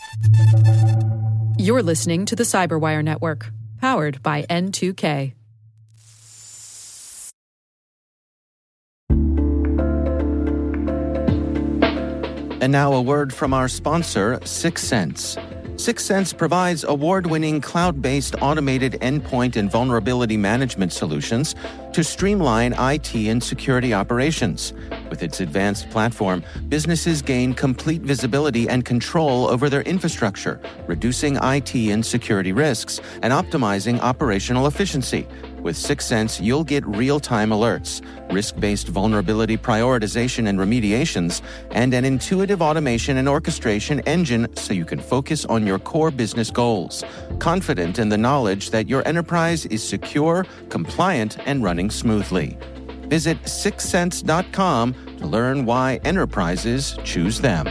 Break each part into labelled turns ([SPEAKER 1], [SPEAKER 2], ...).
[SPEAKER 1] You're listening to the Cyberwire Network, powered by N2K.
[SPEAKER 2] And now a word from our sponsor, Syxsense. Syxsense provides award-winning cloud-based automated endpoint and vulnerability management solutions to streamline IT and security operations. With its advanced platform, businesses gain complete visibility and control over their infrastructure, reducing IT and security risks and optimizing operational efficiency. With Syxsense, you'll get real-time alerts, risk-based vulnerability prioritization and remediations, and an intuitive automation and orchestration engine so you can focus on your core business goals, confident in the knowledge that your enterprise is secure, compliant, and running smoothly. Visit Syxsense.com to learn why enterprises choose them.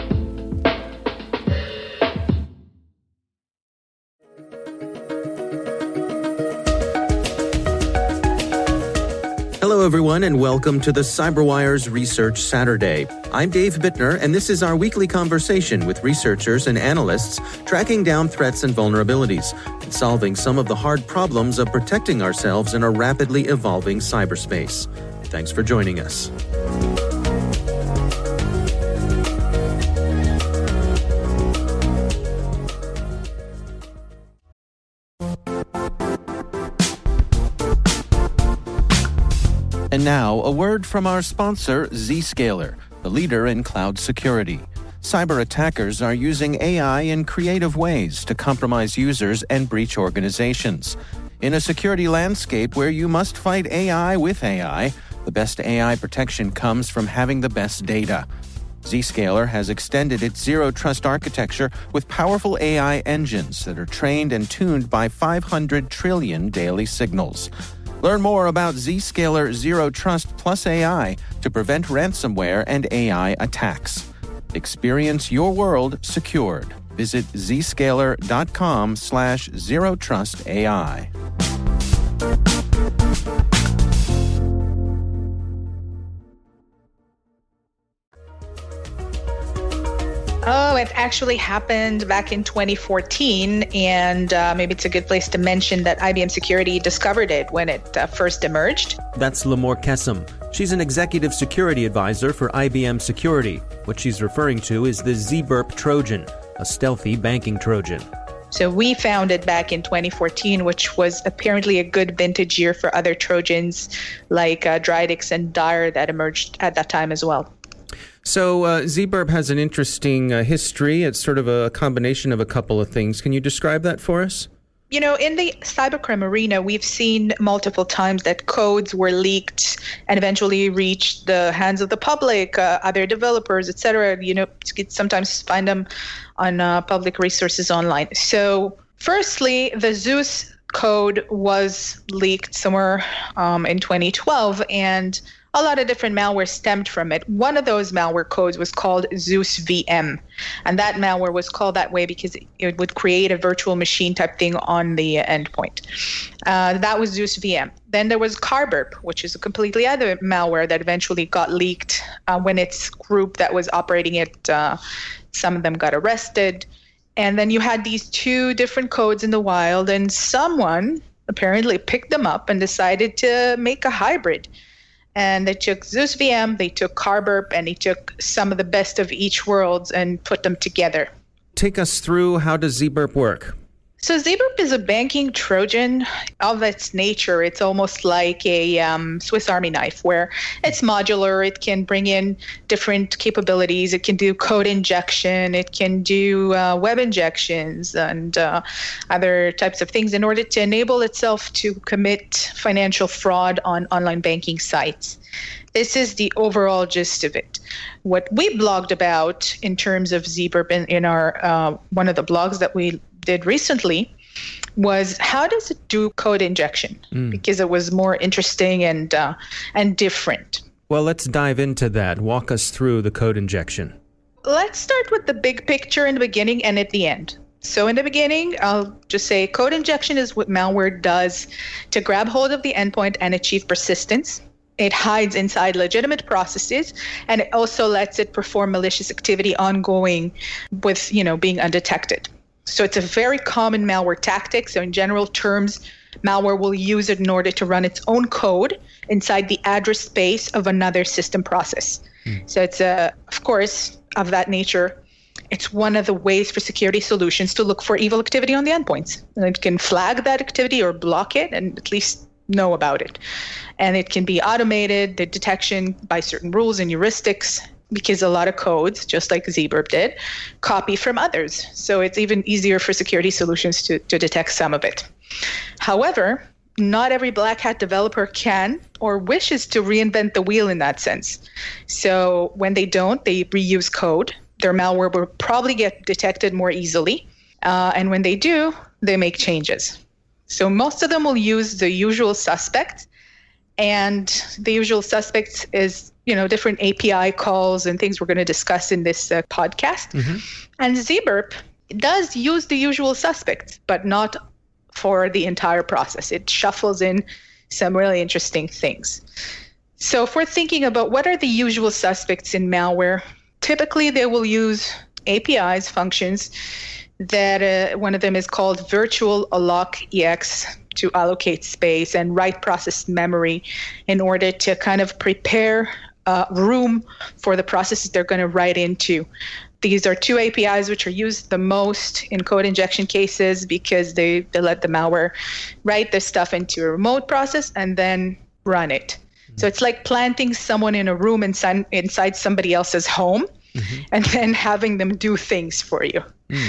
[SPEAKER 2] Hello, everyone, and welcome to the CyberWire's Research Saturday. I'm Dave Bittner, and this is our weekly conversation with researchers and analysts tracking down threats and vulnerabilities and solving some of the hard problems of protecting ourselves in a rapidly evolving cyberspace. Thanks for joining us. And now, a word from our sponsor, Zscaler, the leader in cloud security. Cyber attackers are using AI in creative ways to compromise users and breach organizations. In a security landscape where you must fight AI with AI, the best AI protection comes from having the best data. Zscaler has extended its Zero Trust architecture with powerful AI engines that are trained and tuned by 500 trillion daily signals. Learn more about Zscaler Zero Trust Plus AI to prevent ransomware and AI attacks. Experience your world secured. Visit zscaler.com/zerotrustai.
[SPEAKER 3] Oh, it actually happened back in 2014, and maybe it's a good place to mention that IBM Security discovered it when it first emerged.
[SPEAKER 4] That's Limor Kesem. She's an executive security advisor for IBM Security. What she's referring to is the ZBurp Trojan, a stealthy banking Trojan.
[SPEAKER 3] So we found it back in 2014, which was apparently a good vintage year for other Trojans like Drydex and Dyer that emerged at that time as well.
[SPEAKER 2] So ZBurp has an interesting history. It's sort of a combination of a couple of things. Can you describe that for us?
[SPEAKER 3] You know, in the cybercrime arena, we've seen multiple times that codes were leaked and eventually reached the hands of the public, other developers, etc. You know, you could sometimes find them on public resources online. So firstly, the Zeus code was leaked somewhere in 2012, and a lot of different malware stemmed from it. One of those malware codes was called Zeus VM. And that malware was called that way because it would create a virtual machine type thing on the endpoint. That was Zeus VM. Then there was Carburp, which is a completely other malware that eventually got leaked when its group that was operating it, some of them got arrested. And then you had these two different codes in the wild, and someone apparently picked them up and decided to make a hybrid. And they took Zeus VM, they took Carburp, and they took some of the best of each worlds and put them together.
[SPEAKER 2] Take us through, how does ZBurp work?
[SPEAKER 3] So ZBurp is a banking Trojan. Of its nature, it's almost like a Swiss Army knife, where it's modular. It can bring in different capabilities. It can do code injection. It can do web injections and other types of things in order to enable itself to commit financial fraud on online banking sites. This is the overall gist of it. What we blogged about in terms of ZBurp in our one of the blogs that we did recently was, how does it do code injection? Because it was more interesting and different.
[SPEAKER 4] Well, let's dive into that. Walk us through the code injection.
[SPEAKER 3] Let's start with the big picture in the beginning and at the end. So in the beginning, I'll just say code injection is what malware does to grab hold of the endpoint and achieve persistence. It hides inside legitimate processes, and it also lets it perform malicious activity ongoing with, being undetected. So it's a very common malware tactic. So in general terms, malware will use it in order to run its own code inside the address space of another system process. So it's, of course, of that nature. It's one of the ways for security solutions to look for evil activity on the endpoints. And it can flag that activity or block it and at least know about it. And it can be automated, the detection by certain rules and heuristics, because a lot of codes, just like ZBurp did, copy from others. So it's even easier for security solutions to detect some of it. However, not every Black Hat developer can or wishes to reinvent the wheel in that sense. So when they don't, they reuse code. Their malware will probably get detected more easily. And when they do, they make changes. So most of them will use the usual suspects. And the usual suspects is, different API calls and things we're going to discuss in this podcast. Mm-hmm. And ZBurp does use the usual suspects, but not for the entire process. It shuffles in some really interesting things. So if we're thinking about what are the usual suspects in malware, typically they will use APIs, functions, that one of them is called virtual alloc EX to allocate space and write process memory in order to kind of prepare room for the processes they're going to write into. These are two APIs which are used the most in code injection cases because they let the malware write this stuff into a remote process and then run it. So it's like planting someone in a room inside somebody else's home, and then having them do things for you.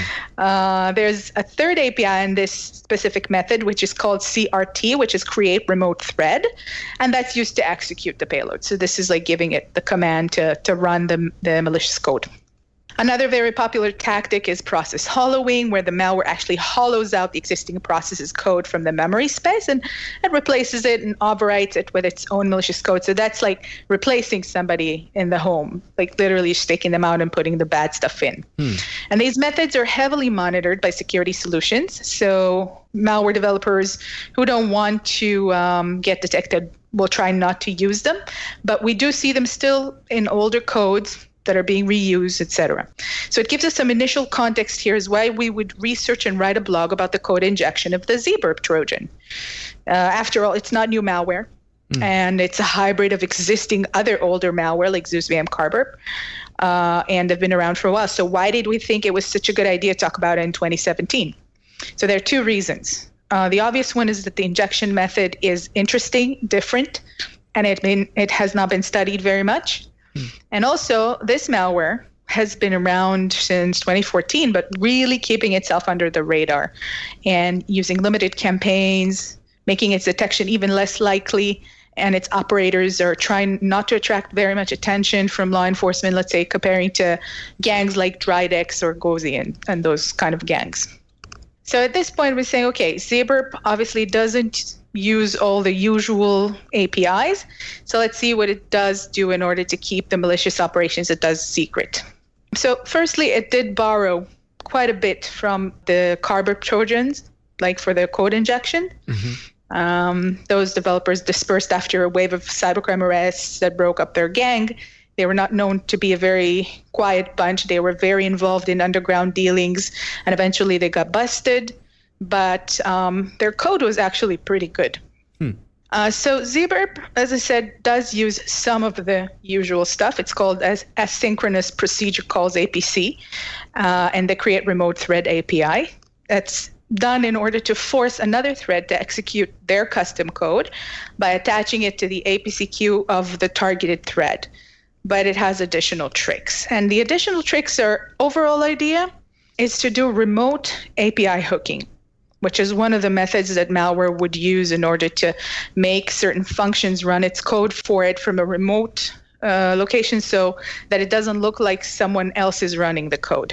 [SPEAKER 3] There's a third API in this specific method, which is called CRT, which is create remote thread, and that's used to execute the payload. So this is like giving it the command to run the malicious code. Another very popular tactic is process hollowing, where the malware actually hollows out the existing process's code from the memory space and replaces it and overwrites it with its own malicious code. So that's like replacing somebody in the home, like literally just taking them out and putting the bad stuff in. And these methods are heavily monitored by security solutions. So malware developers who don't want to get detected will try not to use them. But we do see them still in older codes that are being reused, etc. So it gives us some initial context here is why we would research and write a blog about the code injection of the ZBurp Trojan. After all, it's not new malware, and it's a hybrid of existing other older malware like Zeus VM Carburp, and they've been around for a while. So why did we think it was such a good idea to talk about it in 2017? So there are two reasons. The obvious one is that the injection method is interesting, different, and it has not been studied very much. And also, this malware has been around since 2014, but really keeping itself under the radar and using limited campaigns, making its detection even less likely. And its operators are trying not to attract very much attention from law enforcement, let's say, comparing to gangs like Drydex or Gozi and those kind of gangs. So at this point, we're saying, okay, ZBurp obviously doesn't use all the usual APIs. So let's see what it does do in order to keep the malicious operations it does secret. So firstly, it did borrow quite a bit from the Carburp Trojans, like for their code injection. Those developers dispersed after a wave of cybercrime arrests that broke up their gang. They were not known to be a very quiet bunch. They were very involved in underground dealings, and eventually they got busted. But their code was actually pretty good. So ZBurp, as I said, does use some of the usual stuff. It's called as asynchronous procedure calls APC, and the create remote thread API. That's done in order to force another thread to execute their custom code by attaching it to the APC queue of the targeted thread. But it has additional tricks. And the additional tricks are, overall idea is to do remote API hooking, which is one of the methods that malware would use in order to make certain functions run its code for it from a remote location so that it doesn't look like someone else is running the code.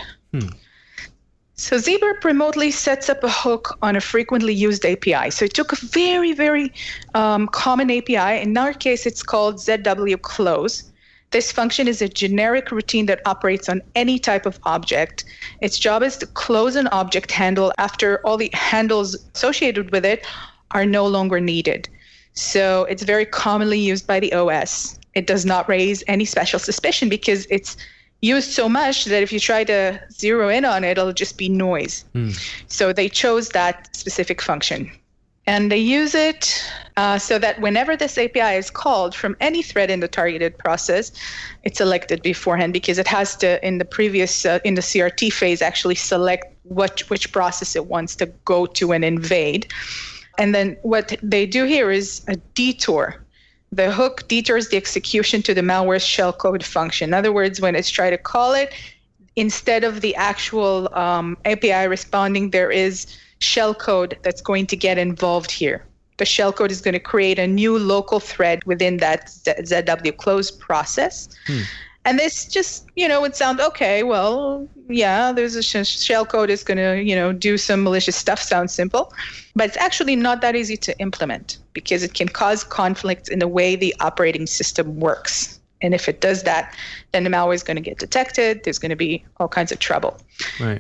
[SPEAKER 3] So ZBurp remotely sets up a hook on a frequently used API. So it took a very, very common API. In our case, it's called ZW Close. This function is a generic routine that operates on any type of object. Its job is to close an object handle after all the handles associated with it are no longer needed. So it's very commonly used by the OS. It does not raise any special suspicion because it's used so much that if you try to zero in on it, it'll just be noise. So they chose that specific function. And they use it so that whenever this API is called from any thread in the targeted process, it's selected beforehand because it has to, in the previous, in the CRT phase, actually select which process it wants to go to and invade. And then what they do here is a detour. The hook detours the execution to the malware's shellcode function. In other words, when it's trying to call it, instead of the actual API responding, there is shellcode that's going to get involved here. The shellcode is going to create a new local thread within that ZW close process. And this just, would sound okay. Well, yeah, there's a shellcode is going to, do some malicious stuff. Sounds simple, but it's actually not that easy to implement because it can cause conflicts in the way the operating system works. And if it does that, then the malware is going to get detected. There's going to be all kinds of trouble.
[SPEAKER 4] Right.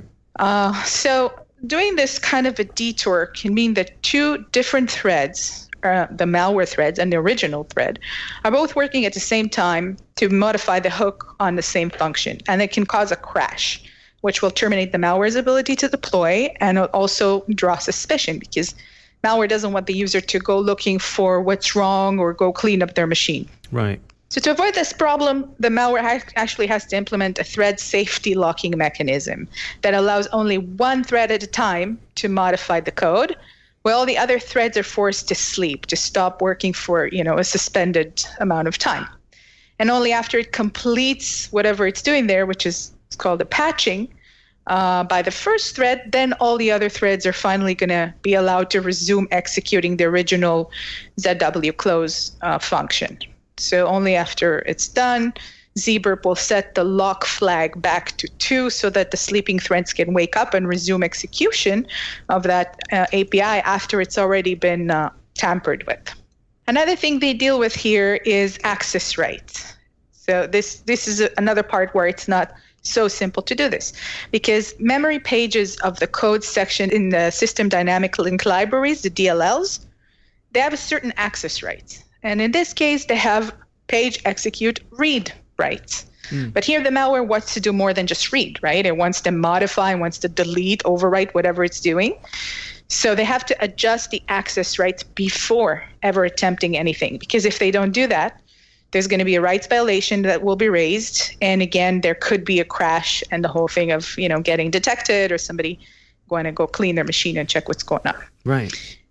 [SPEAKER 3] So doing this kind of a detour can mean that two different threads, the malware threads and the original thread, are both working at the same time to modify the hook on the same function. And it can cause a crash, which will terminate the malware's ability to deploy and also draw suspicion because malware doesn't want the user to go looking for what's wrong or go clean up their machine.
[SPEAKER 4] Right.
[SPEAKER 3] So to avoid this problem, the malware actually has to implement a thread safety locking mechanism that allows only one thread at a time to modify the code, while the other threads are forced to sleep, to stop working for, a suspended amount of time. And only after it completes whatever it's doing there, which is called a patching, by the first thread, then all the other threads are finally going to be allowed to resume executing the original ZW close function. So only after it's done, ZBurp will set the lock flag back to 2 so that the sleeping threads can wake up and resume execution of that API after it's already been tampered with. Another thing they deal with here is access rights. So this is another part where it's not so simple to do this because memory pages of the code section in the System Dynamic Link Libraries, the DLLs, they have a certain access rights. And in this case, they have page execute read rights. But here the malware wants to do more than just read, right? It wants to modify, wants to delete, overwrite, whatever it's doing. So they have to adjust the access rights before ever attempting anything. Because if they don't do that, there's going to be a rights violation that will be raised. And again, there could be a crash and the whole thing of, getting detected or somebody going to go clean their machine and check what's going on.
[SPEAKER 4] Right.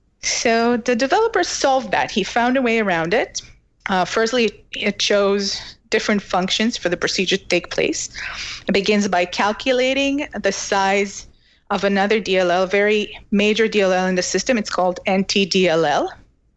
[SPEAKER 3] So the developer solved that. He found a way around it. Firstly, it chose different functions for the procedure to take place. It begins by calculating the size of another DLL, a very major DLL in the system. It's called NTDLL,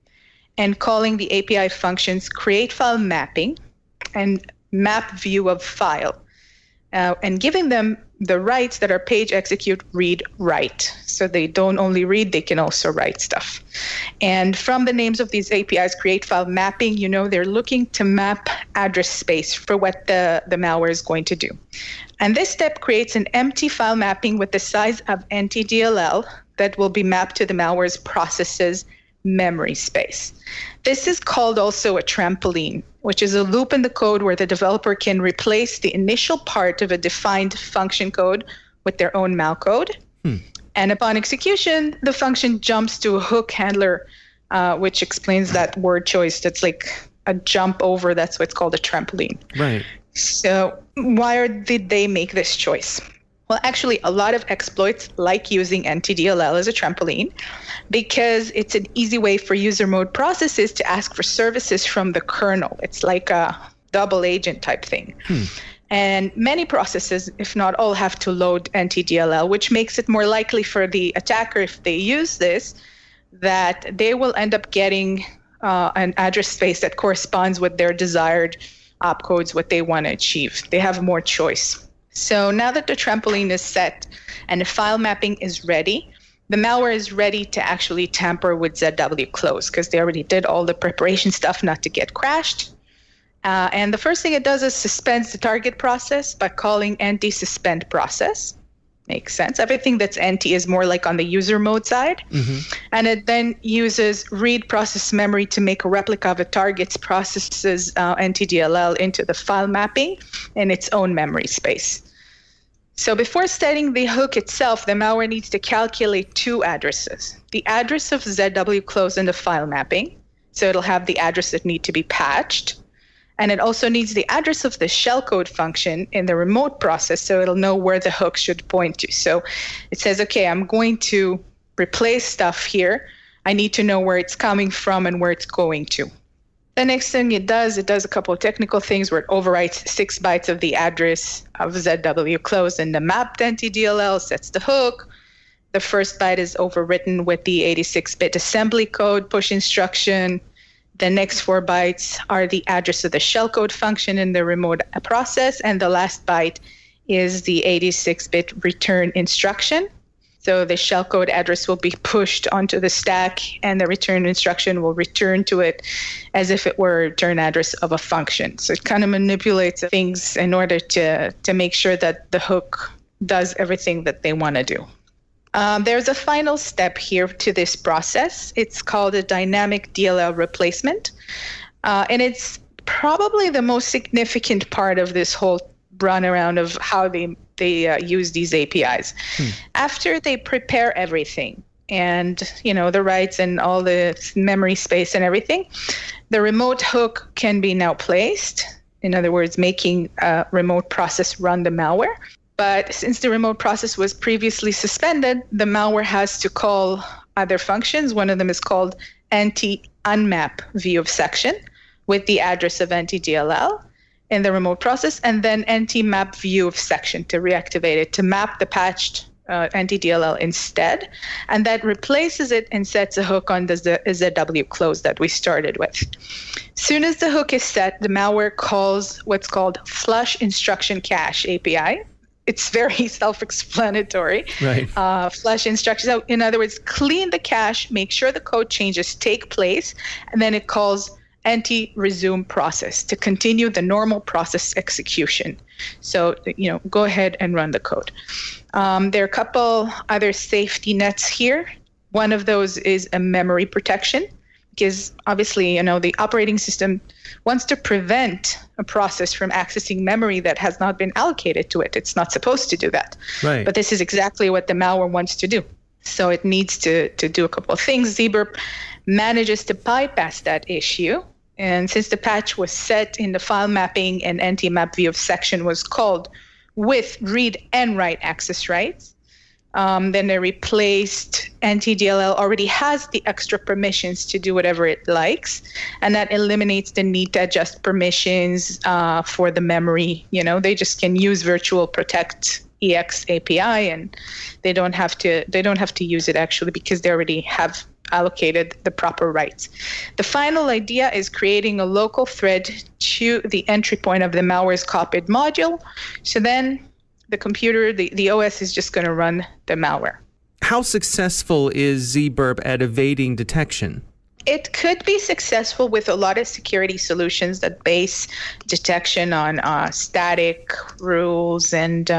[SPEAKER 3] and calling the API functions create file mapping and map view of file, and giving them the rights that are page execute read write. So they don't only read, they can also write stuff. And from the names of these APIs, create file mapping, they're looking to map address space for what the malware is going to do. And this step creates an empty file mapping with the size of NTDLL that will be mapped to the malware's process's memory space. This is called also a trampoline, which is a loop in the code where the developer can replace the initial part of a defined function code with their own malcode. And upon execution, the function jumps to a hook handler, which explains that word choice. That's like a jump over. That's what's called a trampoline.
[SPEAKER 4] Right.
[SPEAKER 3] So why did they make this choice? Well, actually, a lot of exploits like using NTDLL as a trampoline because it's an easy way for user mode processes to ask for services from the kernel. It's like a double agent type thing. And many processes, if not all, have to load NTDLL, which makes it more likely for the attacker, if they use this, that they will end up getting an address space that corresponds with their desired opcodes, what they want to achieve. They have more choice. So now that the trampoline is set and the file mapping is ready, the malware is ready to actually tamper with ZW close because they already did all the preparation stuff not to get crashed. And the first thing it does is suspends the target process by calling NT suspend process. Makes sense. Everything that's NT is more like on the user mode side. And it then uses read process memory to make a replica of a target's process's NTDLL into the file mapping in its own memory space. So before setting the hook itself, the malware needs to calculate two addresses. The address of ZW close in the file mapping, so it'll have the address that need to be patched. And it also needs the address of the shellcode function in the remote process, so it'll know where the hook should point to. So it says, okay, I'm going to replace stuff here. I need to know where it's coming from and where it's going to. The next thing it does a couple of technical things where it overwrites 6 bytes of the address of ZW close in the mapped NTDLL, sets the hook. The first byte is overwritten with the 86-bit assembly code push instruction. The next 4 bytes are the address of the shellcode function in the remote process, and the last byte is the 86-bit return instruction. So the shellcode address will be pushed onto the stack, and the return instruction will return to it as if it were a return address of a function. So it kind of manipulates things in order to make sure that the hook does everything that they want to do. There's a final step here to this process. It's called a dynamic DLL replacement, and it's probably the most significant part of this whole runaround of how they use these APIs. After they prepare everything and the writes and all the memory space and everything, the remote hook can be now placed. In other words, making a remote process run the malware. But since the remote process was previously suspended, the malware has to call other functions. One of them is called anti-unmap view of section with the address of NTDLL in the remote process, and then anti-map view of section to reactivate it, to map the patched NTDLL instead. And that replaces it and sets a hook on the ZW close that we started with. As soon as the hook is set, the malware calls what's called flush instruction cache API. It's very self-explanatory.
[SPEAKER 4] Right.
[SPEAKER 3] Flush instructions. So in other words, clean the cache, make sure the code changes take place, and then it calls anti-resume process to continue the normal process execution. So, go ahead and run the code. There are a couple other safety nets here. One of those is a memory protection, because obviously, the operating system wants to prevent a process from accessing memory that has not been allocated to it. It's not supposed to do that.
[SPEAKER 4] Right.
[SPEAKER 3] But this is exactly what the malware wants to do. So it needs to do a couple of things. ZBurp manages to bypass that issue. And since the patch was set in the file mapping and anti-map view of section was called with read and write access rights, then they replaced NTDLL already has the extra permissions to do whatever it likes, and that eliminates the need to adjust permissions for the memory. They just can use virtual protect EX API, and they don't have to use it actually because they already have allocated the proper rights. The final idea is creating a local thread to the entry point of the malware's copied module. So then the computer, the OS is just going to run the malware.
[SPEAKER 4] How successful is ZBurp at evading detection?
[SPEAKER 3] It could be successful with a lot of security solutions that base detection on static rules, and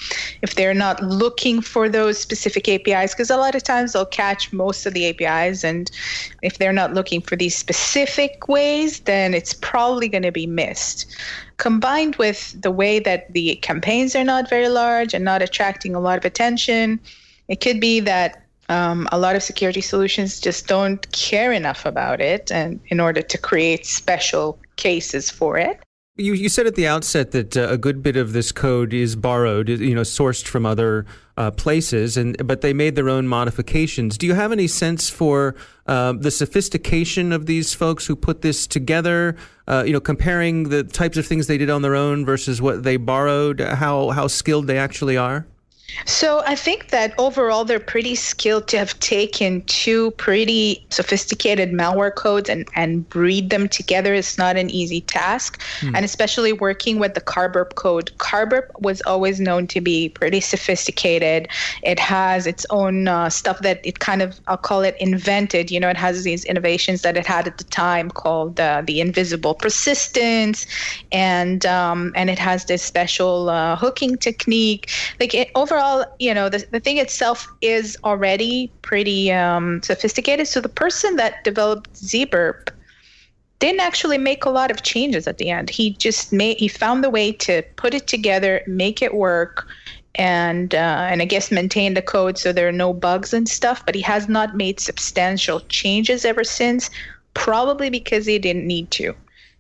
[SPEAKER 3] if they're not looking for those specific APIs, because a lot of times they'll catch most of the APIs, and if they're not looking for these specific ways, then it's probably going to be missed. Combined with the way that the campaigns are not very large and not attracting a lot of attention, it could be that a lot of security solutions just don't care enough about it, and in order to create special cases for it.
[SPEAKER 4] You said at the outset that a good bit of this code is borrowed, sourced from other places, but they made their own modifications. Do you have any sense for the sophistication of these folks who put this together? Comparing the types of things they did on their own versus what they borrowed, how skilled they actually are?
[SPEAKER 3] So I think that overall they're pretty skilled to have taken two pretty sophisticated malware codes and breed them together. Is not an easy task, and especially working with the Carburp code. Carburp was always known to be pretty sophisticated. It has its own stuff that it kind of, I'll call it invented. It has these innovations that it had at the time called the invisible persistence, and it has this special hooking technique. Overall, overall, the thing itself is already pretty sophisticated. So the person that developed ZBurp didn't actually make a lot of changes at the end. He found the way to put it together, make it work, and I guess maintain the code so there are no bugs and stuff. But he has not made substantial changes ever since, probably because he didn't need to.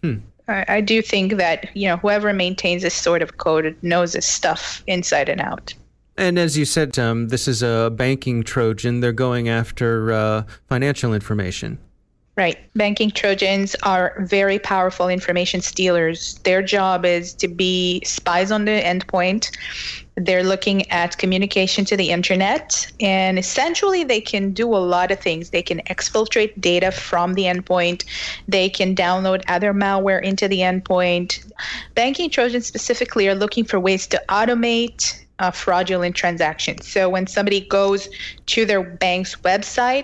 [SPEAKER 3] I do think that whoever maintains this sort of code knows this stuff inside and out.
[SPEAKER 4] And as you said, this is a banking Trojan. They're going after financial information.
[SPEAKER 3] Right. Banking Trojans are very powerful information stealers. Their job is to be spies on the endpoint. They're looking at communication to the internet, and essentially they can do a lot of things. They can exfiltrate data from the endpoint. They can download other malware into the endpoint. Banking Trojans specifically are looking for ways to automate fraudulent transactions. So when somebody goes to their bank's website,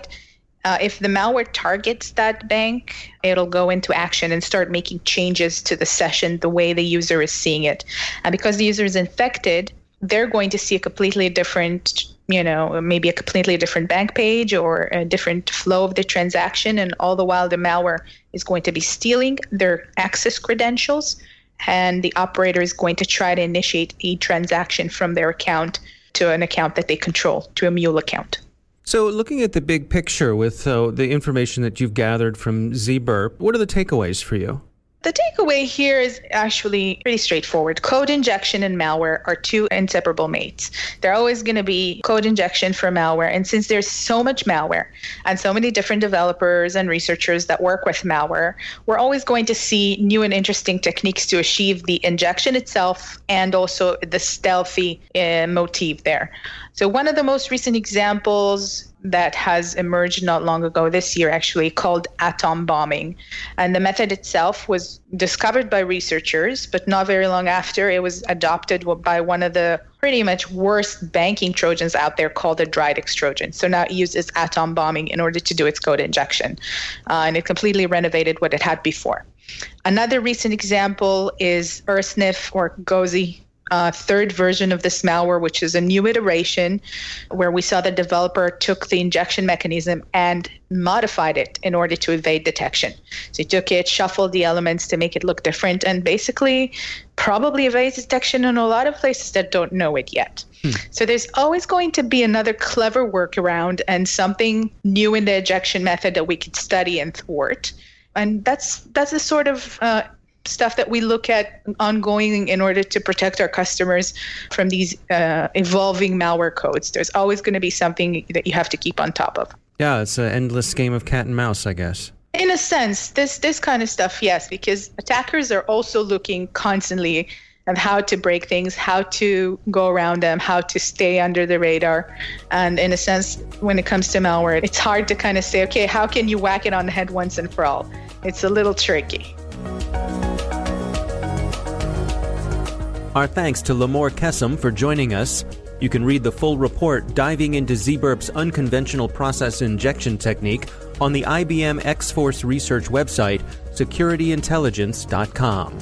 [SPEAKER 3] if the malware targets that bank, it'll go into action and start making changes to the session the way the user is seeing it. And because the user is infected, they're going to see a completely different, maybe a completely different bank page or a different flow of the transaction. And all the while, the malware is going to be stealing their access credentials, and the operator is going to try to initiate a transaction from their account to an account that they control, to a mule account.
[SPEAKER 4] So looking at the big picture with the information that you've gathered from ZBurp, what are the takeaways for you?
[SPEAKER 3] The takeaway here is actually pretty straightforward. Code injection and malware are two inseparable mates. There are always going to be code injection for malware. And since there's so much malware and so many different developers and researchers that work with malware, we're always going to see new and interesting techniques to achieve the injection itself and also the stealthy motif there. So one of the most recent examples that has emerged not long ago, this year actually, called atom bombing. And the method itself was discovered by researchers, but not very long after, it was adopted by one of the pretty much worst banking Trojans out there called the Dridex Trojan. So now it uses atom bombing in order to do its code injection. And it completely renovated what it had before. Another recent example is Ursnif or Gozi. Third version of this malware, which is a new iteration where we saw the developer took the injection mechanism and modified it in order to evade detection. So he took it, shuffled the elements to make it look different, and basically probably evades detection in a lot of places that don't know it yet. So there's always going to be another clever workaround and something new in the injection method that we could study and thwart. And that's the sort of stuff that we look at ongoing in order to protect our customers from these evolving malware codes. There's always going to be something that you have to keep on top of.
[SPEAKER 4] Yeah, it's an endless game of cat and mouse, I guess.
[SPEAKER 3] In a sense, this kind of stuff, yes, because attackers are also looking constantly at how to break things, how to go around them, how to stay under the radar. And in a sense, when it comes to malware, it's hard to kind of say, okay, how can you whack it on the head once and for all? It's a little tricky.
[SPEAKER 2] Our thanks to Limor Kesem for joining us. You can read the full report diving into ZBurp's unconventional process injection technique on the IBM X-Force Research website, securityintelligence.com.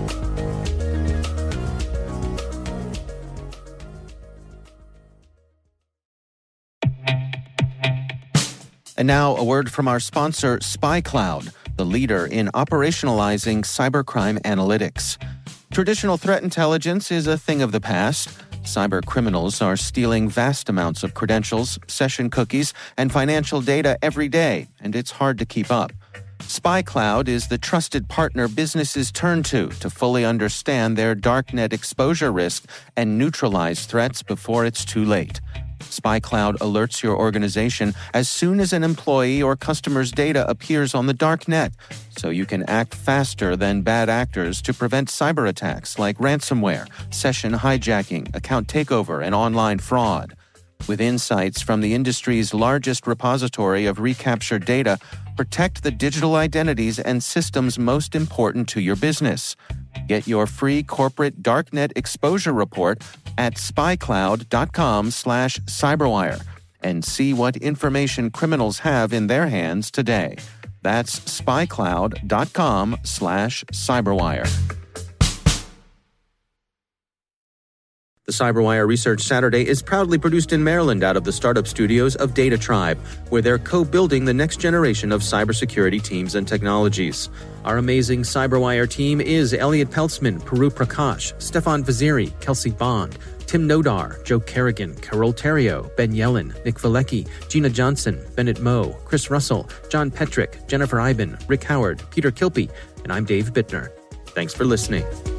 [SPEAKER 2] And now a word from our sponsor, SpyCloud, the leader in operationalizing cybercrime analytics. Traditional threat intelligence is a thing of the past. Cyber criminals are stealing vast amounts of credentials, session cookies, and financial data every day, and it's hard to keep up. SpyCloud is the trusted partner businesses turn to fully understand their darknet exposure risk and neutralize threats before it's too late. SpyCloud alerts your organization as soon as an employee or customer's data appears on the dark net, so you can act faster than bad actors to prevent cyber attacks like ransomware, session hijacking, account takeover, and online fraud. With insights from the industry's largest repository of recaptured data, protect the digital identities and systems most important to your business. Get your free corporate darknet exposure report at spycloud.com/cyberwire and see what information criminals have in their hands today. That's spycloud.com/cyberwire. The CyberWire Research Saturday is proudly produced in Maryland out of the startup studios of Data Tribe, where they're co-building the next generation of cybersecurity teams and technologies. Our amazing CyberWire team is Elliot Peltzman, Puru Prakash, Stefan Vaziri, Kelsey Bond, Tim Nodar, Joe Kerrigan, Carol Terrio, Ben Yellen, Nick Valecki, Gina Johnson, Bennett Moe, Chris Russell, John Petrick, Jennifer Iben, Rick Howard, Peter Kilpie, and I'm Dave Bittner. Thanks for listening.